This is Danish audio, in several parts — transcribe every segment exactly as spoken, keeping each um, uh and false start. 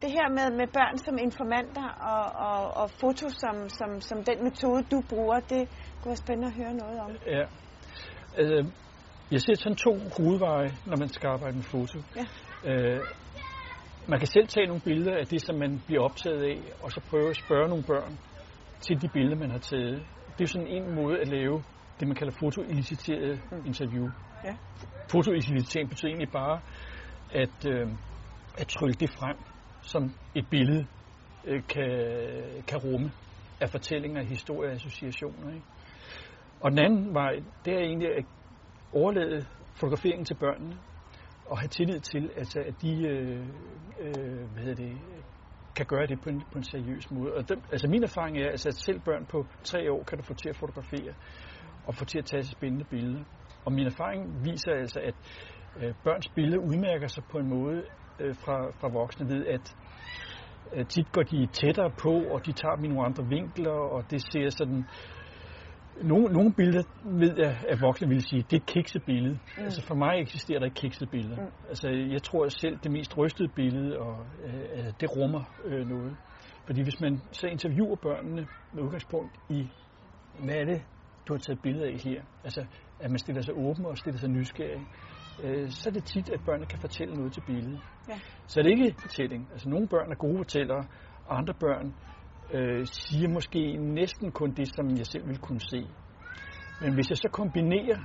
det her med, med børn som informanter og, og, og foto som, som, som den metode, du bruger, det kunne være spændende at høre noget om. Ja. Altså, jeg ser sådan to hovedveje, når man skal arbejde med foto. Ja. Øh, man kan selv tage nogle billeder af det, som man bliver optaget af, og så prøve at spørge nogle børn til de billeder, man har taget. Det er sådan en måde at lave det, man kalder fotoeliciteret mm. interview. Ja. Fotoelicitering betyder egentlig bare at, øh, at trylle det frem, som et billede øh, kan, kan rumme af fortællinger, historier og associationer. Ikke? Og den anden vej, det er egentlig at overlade fotograferingen til børnene og have tillid til, altså, at de øh, øh, hvad hedder det, kan gøre det på en, på en seriøs måde. Og dem, altså min erfaring er, altså, at selv børn på tre år kan du få til at fotografere og få til at tage spændende billeder. Og min erfaring viser altså, at øh, børns billeder udmærker sig på en måde øh, fra, fra voksne ved, at øh, tit går de tættere på, og de tager dem i nogle andre vinkler, og det ser sådan... Nogle, nogle billeder ved jeg, at voksne vil sige, det er et kikset billede. Mm. Altså for mig eksisterer der ikke kikset billeder. Mm. Altså jeg tror selv, det mest rystede billede, og øh, det rummer øh, noget. Fordi hvis man så interviewer børnene med udgangspunkt i, hvad er det, du har taget billeder af her? Altså at man stiller sig åben og stiller sig nysgerrig. Øh, så er det tit, at børnene kan fortælle noget til billedet. Ja. Så er det ikke fortælling. Altså nogle børn er gode fortællere, og andre børn Øh, siger måske næsten kun det, som jeg selv vil kunne se. Men hvis jeg så kombinerer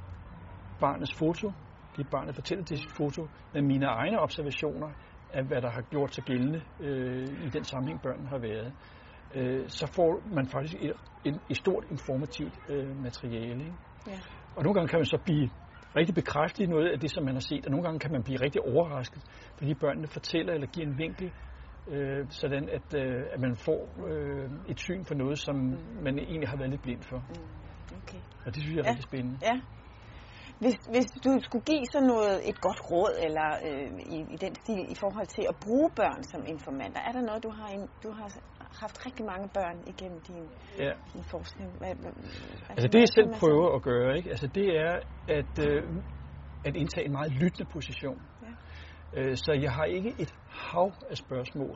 barnets foto, det barnet fortæller til sit foto, med mine egne observationer af, hvad der har gjort sig gældende øh, i den sammenhæng, børnene har været, øh, så får man faktisk et, et, et stort informativt øh, materiale. Ikke? Ja. Og nogle gange kan man så blive rigtig bekræftet i noget af det, som man har set, og nogle gange kan man blive rigtig overrasket, fordi børnene fortæller eller giver en vinkel, Øh, sådan at, øh, at man får øh, et syn for noget, som mm. man egentlig har været lidt blind for. Mm. Okay. Og det synes jeg er ja. rigtig spændende. Ja. Hvis, hvis du skulle give sådan noget, et godt råd eller øh, i, i den stil i forhold til at bruge børn som informanter, er der noget, du har, en, du har haft rigtig mange børn igennem din, ja. din forskning? Hvad, hvad, altså det jeg selv prøver at gøre, ikke? Altså, det er at, øh, at indtage en meget lyttende position. Ja. Så jeg har ikke et hav af spørgsmål,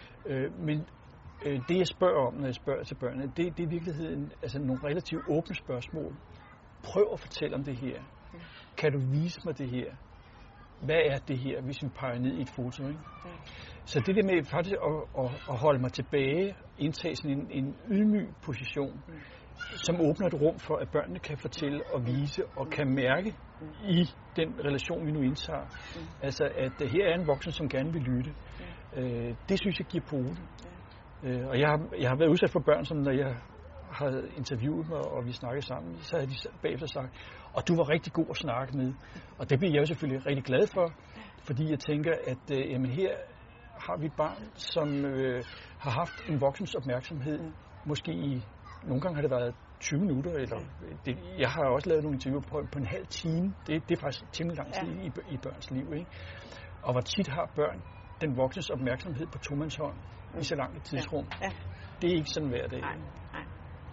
men det jeg spørger om, når jeg spørger til børnene, det, det er i virkeligheden altså nogle relativt åbne spørgsmål. Prøv at fortælle om det her. Kan du vise mig det her? Hvad er det her, hvis vi peger ned i et foto? Ikke? Så det der med faktisk at, at, at holde mig tilbage, indtage sådan en, en ydmyg position, som åbner et rum for, at børnene kan fortælle og vise og kan mærke i den relation, vi nu indtager. Mm. Altså, at her er en voksen, som gerne vil lytte. Mm. Øh, det synes jeg giver pote. Mm. Øh, og jeg har, jeg har været udsat for børn, som når jeg har interviewet mig, og vi snakkede sammen, så har de bagefter sagt, og du var rigtig god at snakke med. Og det bliver jeg jo selvfølgelig rigtig glad for, fordi jeg tænker, at øh, jamen her har vi et barn, som øh, har haft en voksens opmærksomhed, mm. måske i nogle gange har det været tyve minutter, eller det, jeg har også lavet nogle interviewer på, på en halv time. Det, det er faktisk temmelig lang tid ja. i, i børns liv. Ikke? Og hvor tit har børn den voksnes opmærksomhed på tomandshånd mm. i så langt et tidsrum. Ja. Ja. Det er ikke sådan hver dag. Nej, nej.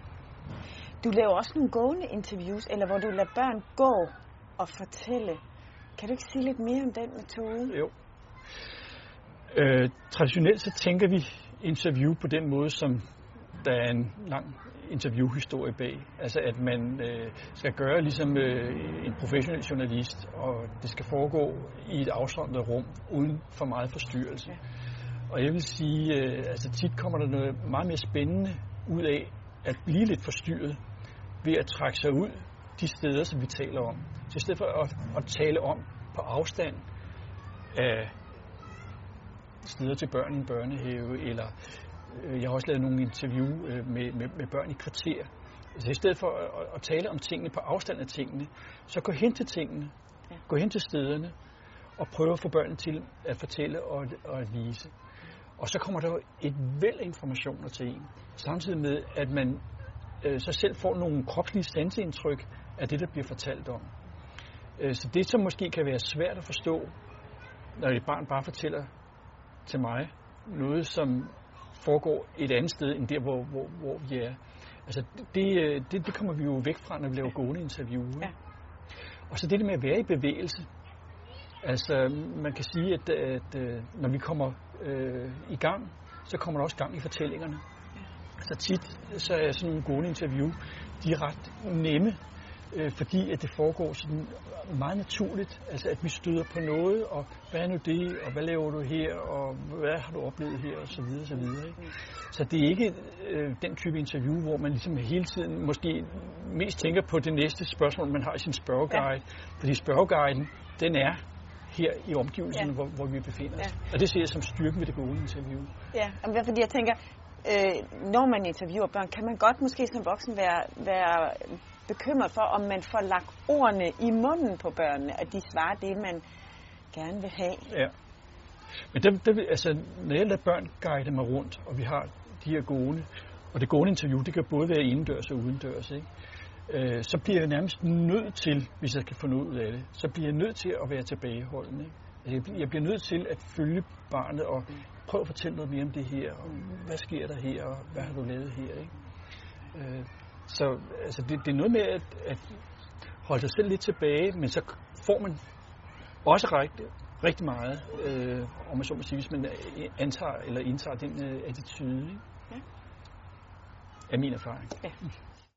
Du laver også nogle gående interviews, eller hvor du lader børn gå og fortælle. Kan du ikke sige lidt mere om den metode? Jo. Øh, traditionelt så tænker vi interview på den måde, som der er en lang interviewhistorie bag. Altså at man øh, skal gøre ligesom øh, en professionel journalist, og det skal foregå i et afsondret rum, uden for meget forstyrrelse. Ja. Og jeg vil sige, øh, altså tit kommer der noget meget mere spændende ud af at blive lidt forstyrret ved at trække sig ud de steder, som vi taler om. Så i stedet for at, at tale om på afstand af steder til børn i en børnehave, eller jeg har også lavet nogle interview med, med, med børn i kvarter. Så i stedet for at, at tale om tingene på afstand af tingene, så gå hen til tingene, ja. gå hen til stederne, og prøve at få børnene til at fortælle og, og at vise. Og så kommer der jo et væld af informationer til en, samtidig med, at man øh, så selv får nogle kropslige sanseindtryk af det, der bliver fortalt om. Øh, så det, som måske kan være svært at forstå, når et barn bare fortæller til mig noget, som foregår et andet sted, end der, hvor, hvor, hvor vi er. Altså, det, det, det kommer vi jo væk fra, når vi laver gående interview. Ja. Og så det der med at være i bevægelse, Altså, man kan sige, at, at, at når vi kommer øh, i gang, så kommer der også gang i fortællingerne. Så tit så er sådan nogle gode interview, de er ret nemme, øh, fordi at det foregår sådan meget naturligt. Altså, at vi støder på noget, og hvad er nu det, og hvad laver du her, og hvad har du oplevet her, og så videre, så videre. Ikke? Så det er ikke øh, den type interview, hvor man ligesom hele tiden måske mest tænker på det næste spørgsmål, man har i sin spørgeguide. Ja. Fordi spørgeguiden, den er her i omgivelserne, ja. hvor, hvor vi befinder os. Ja. Og det ser jeg som styrken ved det gode interview. Ja, fordi jeg tænker, øh, når man interviewer børn, kan man godt måske som voksen være, være bekymret for, om man får lagt ordene i munden på børnene, og de svarer det, man gerne vil have. Ja. Men der, der, altså, når jeg lader børn guide mig rundt, og vi har de her gående, og det gående interview, det kan både være indendørs og udendørs, ikke? Øh, så bliver jeg nærmest nødt til, hvis jeg kan få noget ud af det, så bliver jeg nødt til at være tilbageholdende. Ikke? Jeg bliver nødt til at følge barnet og prøve at fortælle noget mere om det her, og hvad sker der her, og hvad har du lavet her, ikke? Øh, så altså, det, det er noget med at, at holde sig selv lidt tilbage, men så får man også rigtig, rigtig meget, øh, om man så må sige, hvis man antager eller indtager den øh, attitude, ikke? Ja. Er min erfaring. Ja.